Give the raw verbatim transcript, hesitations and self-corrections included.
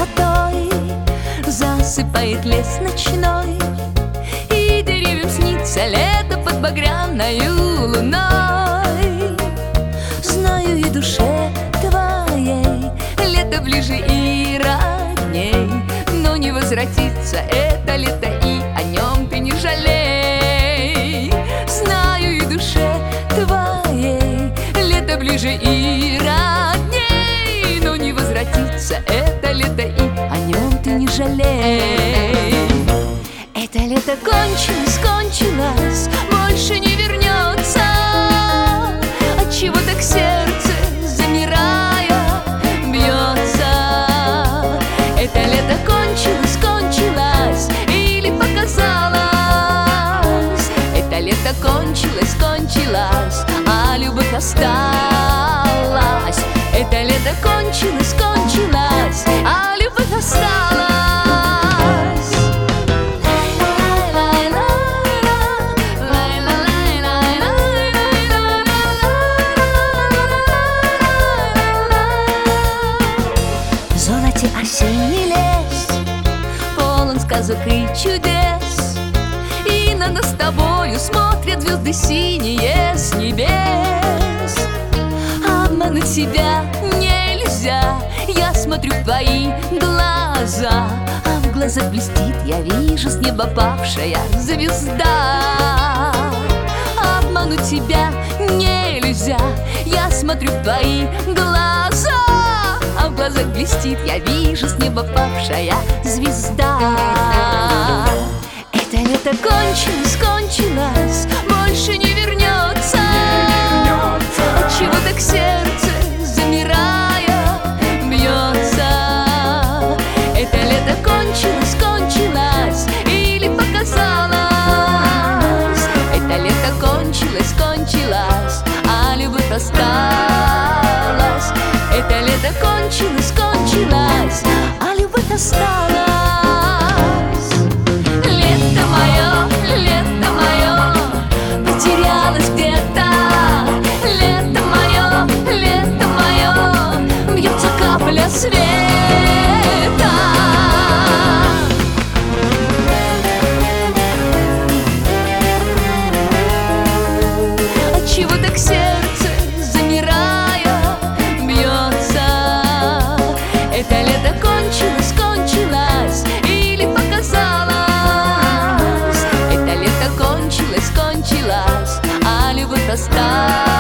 золотой засыпает лес ночной, и деревьям снится лето под багряною луной. Знаю, и душе твоей лето ближе и родней, но не возвратится это лето, и о нем ты не жалей. Знаю, и душе твоей лето ближе и родней, но не возвратится это лето, и о нем ты не жалей. Это лето кончилось, кончилось, больше не вернется. Отчего так сердце, замирая, бьется? Это лето кончилось, кончилось, или показалось? Это лето кончилось, кончилось, а любовь осталась. Это лето кончилось, кончилось, а любовь осталась. Осенний лес полон сказок и чудес, и на нас с тобою смотрят звезды синие с небес. Обмануть себя нельзя, я смотрю в твои глаза, а в глазах блестит, я вижу, с неба павшая звезда. Обмануть тебя нельзя, я смотрю в твои глаза, а в глазах блестит, я вижу, с неба павшая звезда. Это лето кончилось, кончилось, больше не вернется. Отчего так сердце, замирая, бьется? Это лето кончилось, кончилось, или показалось? Это лето кончилось, кончилось, а любовь осталась. Это лето кончилось, кончилось, а любовь осталась. Лето мое, лето мое, потерялось где-то. Лето мое, лето мое, бьется капля света. Отчего так сердце, замирая, бьется? Это лето кончилось, кончилось, или показалось? Это лето кончилось, кончилось, а любовь осталась.